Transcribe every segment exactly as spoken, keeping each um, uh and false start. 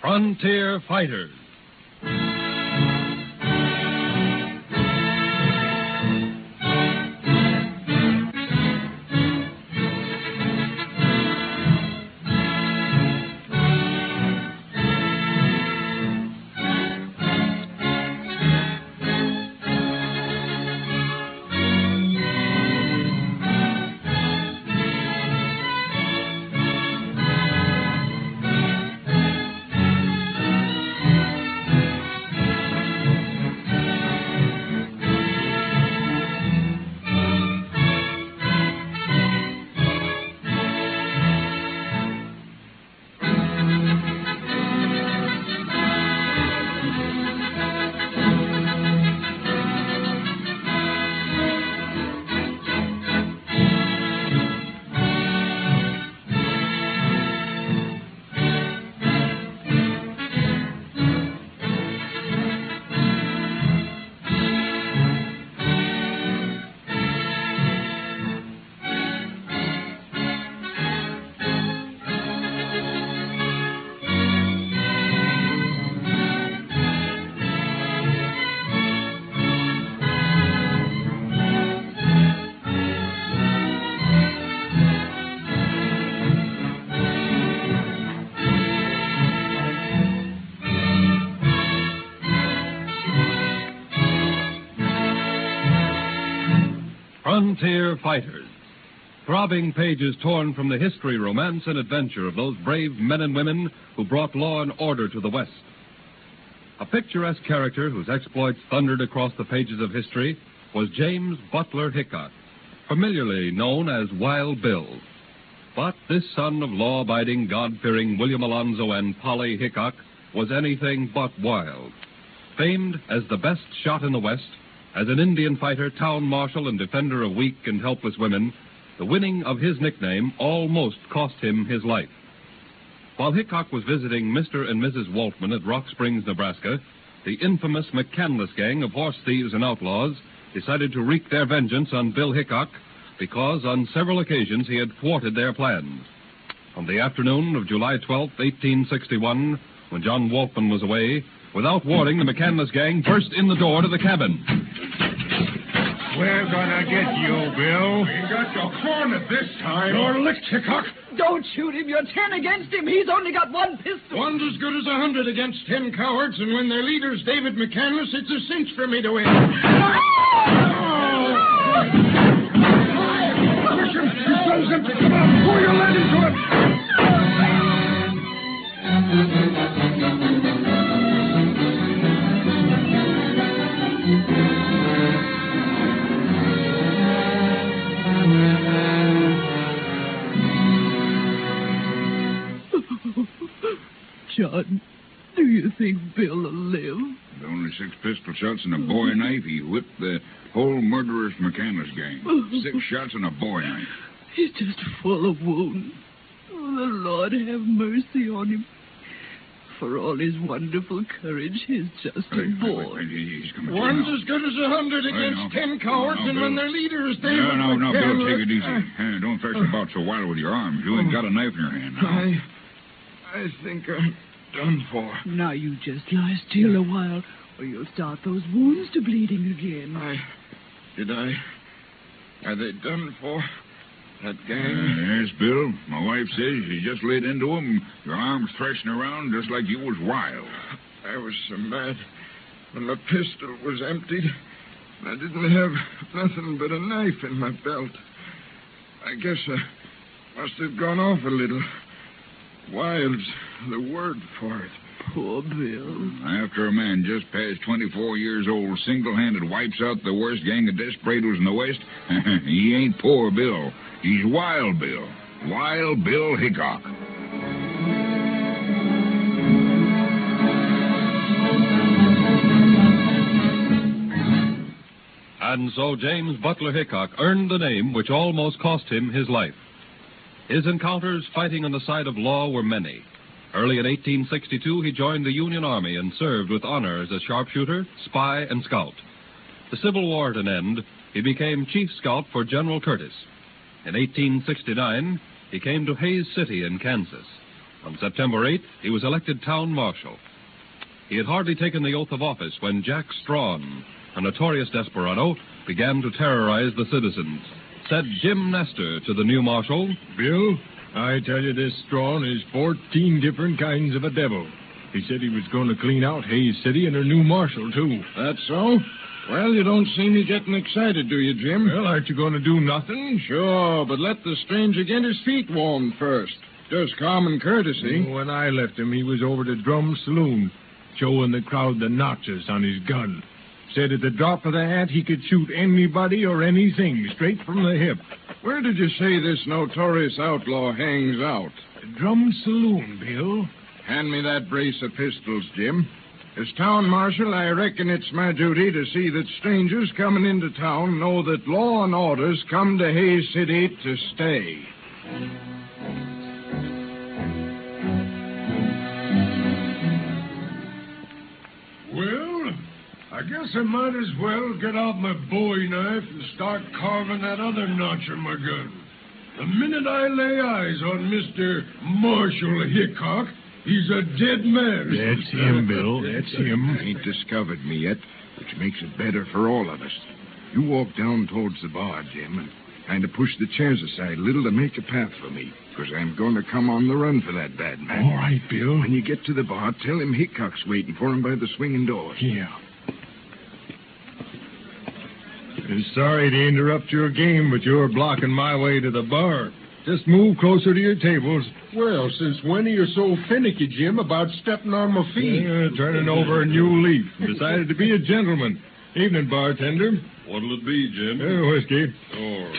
Frontier Fighters. Frontier Fighters. Throbbing pages torn from the history, romance, and adventure of those brave men and women who brought law and order to the West. A picturesque character whose exploits thundered across the pages of history was James Butler Hickok, familiarly known as Wild Bill. But this son of law-abiding, God-fearing William Alonzo and Polly Hickok was anything but wild. Famed as the best shot in the West, as an Indian fighter, town marshal, and defender of weak and helpless women, the winning of his nickname almost cost him his life. While Hickok was visiting Mister and Missus Waltman at Rock Springs, Nebraska, the infamous McCandless gang of horse thieves and outlaws decided to wreak their vengeance on Bill Hickok because on several occasions he had thwarted their plans. On the afternoon of July twelfth, eighteen sixty-one, when John Waltman was away, without warning, the McCandless gang burst in the door to the cabin. We're gonna get you, Bill. We got your cornered this time. You're licked, Hickok. Don't shoot him. You're ten against him. He's only got one pistol. One's as good as a hundred against ten cowards, and when their leader's David McCandless, it's a cinch for me to win. Oh! Push him. He throws him. Come on, pour your lead into him. John, do you think Bill will live? With only six pistol shots and a bowie knife, he whipped the whole murderous McCandless gang. Six shots and a bowie knife. He's just full of wounds. Oh, the Lord have mercy on him. For all his wonderful courage, he's just a Wait, boy. wait, wait, wait, he's coming One's through as good as a hundred against ten cowards, No, no, and when Bill. their leader is David No, no, no, McCandless... Bill, take it easy. Uh, don't thrash about so wild with your arms. You ain't got a knife in your hand now. I... I think I'm done for. Now you just lie still a while, or you'll start those wounds to bleeding again. I... Did I... Are they done for? That gang? Uh, yes, Bill. My wife says you just laid into him, your arms thrashing around just like you was wild. I was so mad when the pistol was emptied. I didn't have nothing but a knife in my belt. I guess I must have gone off a little. Wild's the word for it. Poor Bill. After a man just past twenty-four years old single-handed wipes out the worst gang of desperados in the West, he ain't poor Bill. He's Wild Bill. Wild Bill Hickok. And so James Butler Hickok earned the name which almost cost him his life. His encounters fighting on the side of law were many. Early in eighteen sixty-two, he joined the Union Army and served with honor as a sharpshooter, spy, and scout. The Civil War at an end, he became chief scout for General Curtis. In eighteen sixty-nine, he came to Hays City in Kansas. On September eighth, he was elected town marshal. He had hardly taken the oath of office when Jack Strawn, a notorious desperado, began to terrorize the citizens. Said Jim Nestor to the new marshal, Bill, I tell you, this Strawn is fourteen different kinds of a devil. He said he was going to clean out Hayes City and a new marshal, too. That's so? Well, you don't see me getting excited, do you, Jim? Well, aren't you going to do nothing? Sure, but let the stranger get his feet warmed first. Just common courtesy. When I left him, he was over to Drum's Saloon, showing the crowd the notches on his gun. Said at the drop of the hat he could shoot anybody or anything straight from the hip. Where did you say this notorious outlaw hangs out? Drum's Saloon, Bill. Hand me that brace of pistols, Jim. As town marshal, I reckon it's my duty to see that strangers coming into town know that law and orders come to Hayes City to stay. Well, I guess I might as well get out my bowie knife and start carving that other notch on my gun. The minute I lay eyes on Mister Marshal Hickok, he's a dead man. That's him, Bill. That's him. Ain't discovered me yet, which makes it better for all of us. You walk down towards the bar, Jim, and kind of push the chairs aside a little to make a path for me, because I'm going to come on the run for that bad man. All right, Bill. When you get to the bar, tell him Hickok's waiting for him by the swinging door. Yeah. Sorry to interrupt your game, but you're blocking my way to the bar. Just move closer to your tables. Well, since when are you so finicky, Jim, about stepping on my feet? Yeah, turning over a new leaf. Decided to be a gentleman. Evening, bartender. What'll it be, Jim? Uh, whiskey. All right.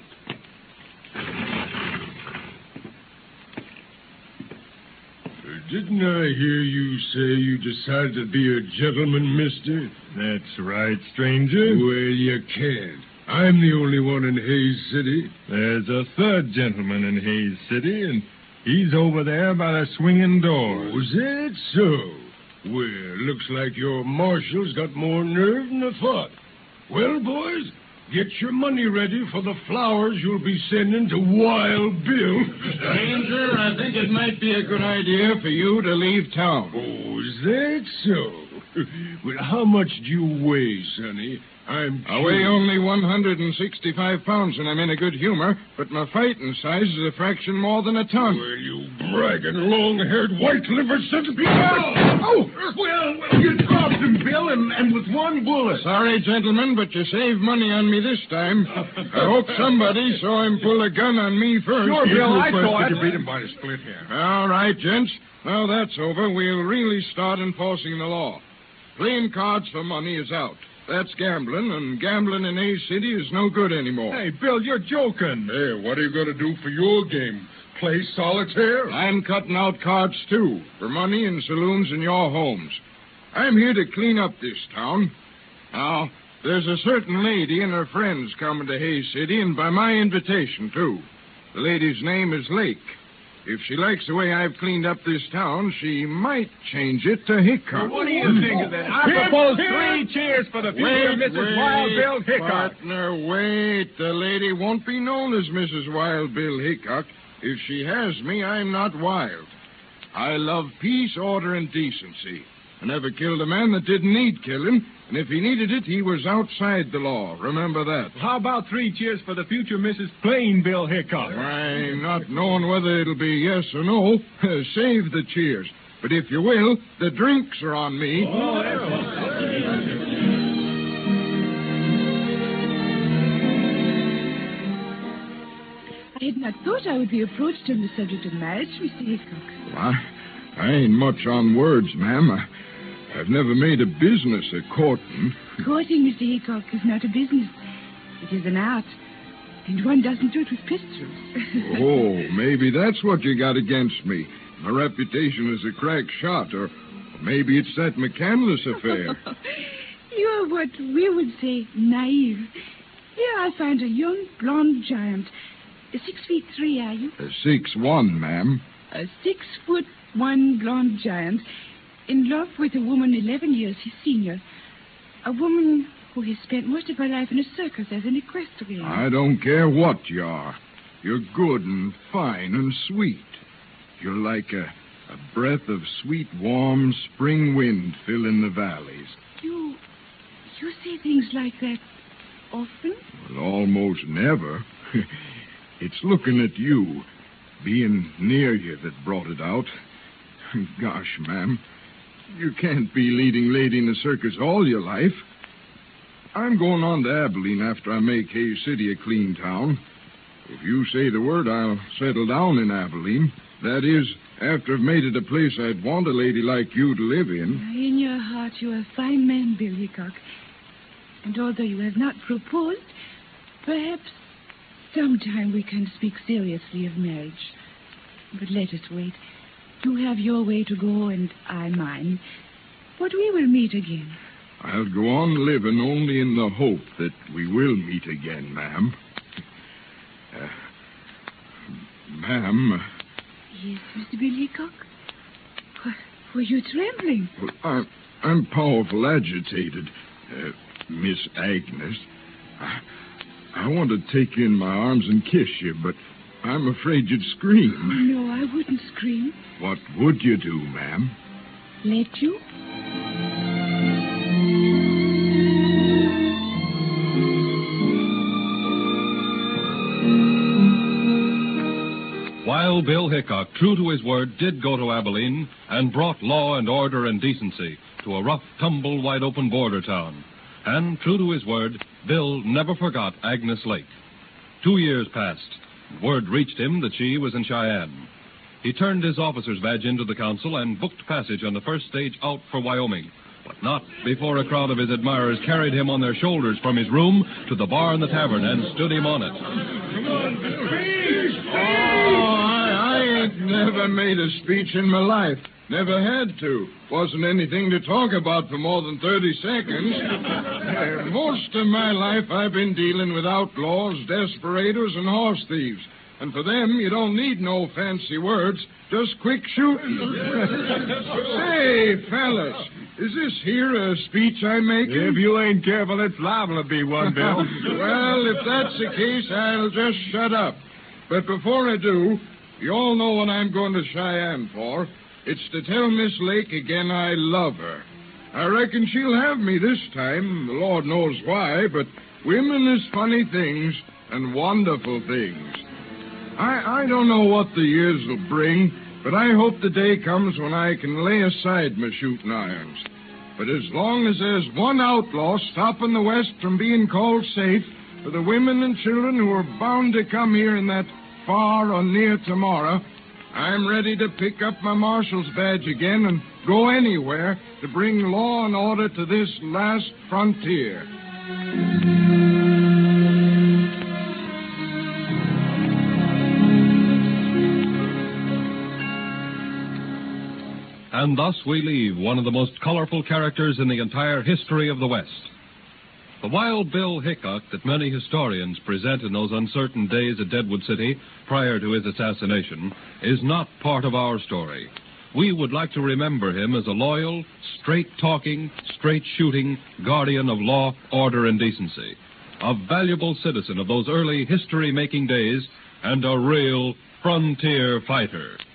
Didn't I hear you say you decided to be a gentleman, mister? That's right, stranger. Well, you can't. I'm the only one in Hayes City. There's a third gentleman in Hayes City, and he's over there by the swinging doors. Oh, is that so? Well, looks like your marshal's got more nerve than I thought. Well, boys, get your money ready for the flowers you'll be sending to Wild Bill. Stranger, I think it might be a good idea for you to leave town. Oh, is that so? Well, how much do you weigh, Sonny? I'm I weigh only one hundred sixty-five pounds, and I'm in a good humor, but my fighting size is a fraction more than a ton. Well, you bragging, long-haired, white-livered son of a... Oh! Well, well, you dropped him, Bill, and, and with one bullet. Sorry, gentlemen, but you saved money on me this time. I hope somebody saw him pull a gun on me first. Sure, Bill, I saw saw it. You beat him by a split hair. All right, gents. Now that's over, we'll really start enforcing the law. Playing cards for money is out. That's gambling, and gambling in Hayes City is no good anymore. Hey, Bill, you're joking. Hey, what are you going to do for your game? Play solitaire? I'm cutting out cards, too, for money in saloons in your homes. I'm here to clean up this town. Now, there's a certain lady and her friends coming to Hayes City, and by my invitation, too. The lady's name is Lake. If she likes the way I've cleaned up this town, she might change it to Hickok. Well, what do you think of that? I Here, propose here. three cheers for the future Wait, of Missus wait, Wild Bill Hickok. Partner, wait. The lady won't be known as Missus Wild Bill Hickok. If she has me, I'm not wild. I love peace, order, and decency. I never killed a man that didn't need killing, and if he needed it, he was outside the law. Remember that. How about three cheers for the future Missus Plain Bill Hickok? Why, not knowing whether it'll be yes or no, save the cheers. But if you will, the drinks are on me. Oh, I had not thought I would be approached on the subject of marriage, Mister Hickok. Well, I, I ain't much on words, ma'am. I, I've never made a business of courting. Courting, Mister Hickok, is not a business. It is an art. And one doesn't do it with pistols. Oh, maybe that's what you got against me. My reputation as a crack shot, or maybe it's that McCandless affair. You're what we would say naive. Here I find a young blonde giant. Six feet three, are you? A six one, ma'am. A six foot one blonde giant in love with a woman eleven years his senior. A woman who has spent most of her life in a circus as an equestrian. I don't care what you are. You're good and fine and sweet. You're like a A breath of sweet, warm spring wind filling the valleys. You... you say things like that often? Well, almost never. It's looking at you, being near you, that brought it out. Gosh, ma'am, you can't be leading lady in the circus all your life. I'm going on to Abilene after I make Hayes City a clean town. If you say the word, I'll settle down in Abilene. That is, after I've made it a place I'd want a lady like you to live in. In your heart, you're a fine man, Bill Hickok. And although you have not proposed, perhaps sometime we can speak seriously of marriage. But let us wait. You have your way to go, and I mine. But we will meet again. I'll go on living only in the hope that we will meet again, ma'am. Uh, ma'am. Yes, Mister Bill Hickok? Why, were you trembling? Well, I'm, I'm powerful agitated, uh, Miss Agnes. I, I want to take you in my arms and kiss you, but I'm afraid you'd scream. Oh, no, I wouldn't scream. What would you do, ma'am? Let you? Wild Bill Hickok, true to his word, did go to Abilene and brought law and order and decency to a rough, tumble, wide-open border town. And, true to his word, Bill never forgot Agnes Lake. Two years passed. Word reached him that she was in Cheyenne. He turned his officer's badge into the council and booked passage on the first stage out for Wyoming, but not before a crowd of his admirers carried him on their shoulders from his room to the bar in the tavern and stood him on it. Come on, Bill. Please, please. Oh, I, I ain't never made a speech in my life. Never had to. Wasn't anything to talk about for more than thirty seconds. Uh, most of my life I've been dealing with outlaws, desperados, and horse thieves. And for them, you don't need no fancy words, just quick shooting. Say, fellas, is this here a speech I'm making? If you ain't careful, it's liable to be one, Bill. Well, if that's the case, I'll just shut up. But before I do, you all know what I'm going to Cheyenne for. It's to tell Miss Lake again I love her. I reckon she'll have me this time, the Lord knows why, but women is funny things and wonderful things. I, I don't know what the years will bring, but I hope the day comes when I can lay aside my shooting irons. But as long as there's one outlaw stopping the West from being called safe for the women and children who are bound to come here in that far or near tomorrow, I'm ready to pick up my marshal's badge again and go anywhere to bring law and order to this last frontier. And thus we leave one of the most colorful characters in the entire history of the West. The Wild Bill Hickok that many historians present in those uncertain days at Deadwood City prior to his assassination is not part of our story. We would like to remember him as a loyal, straight-talking, straight-shooting guardian of law, order, and decency, a valuable citizen of those early history-making days, and a real frontier fighter.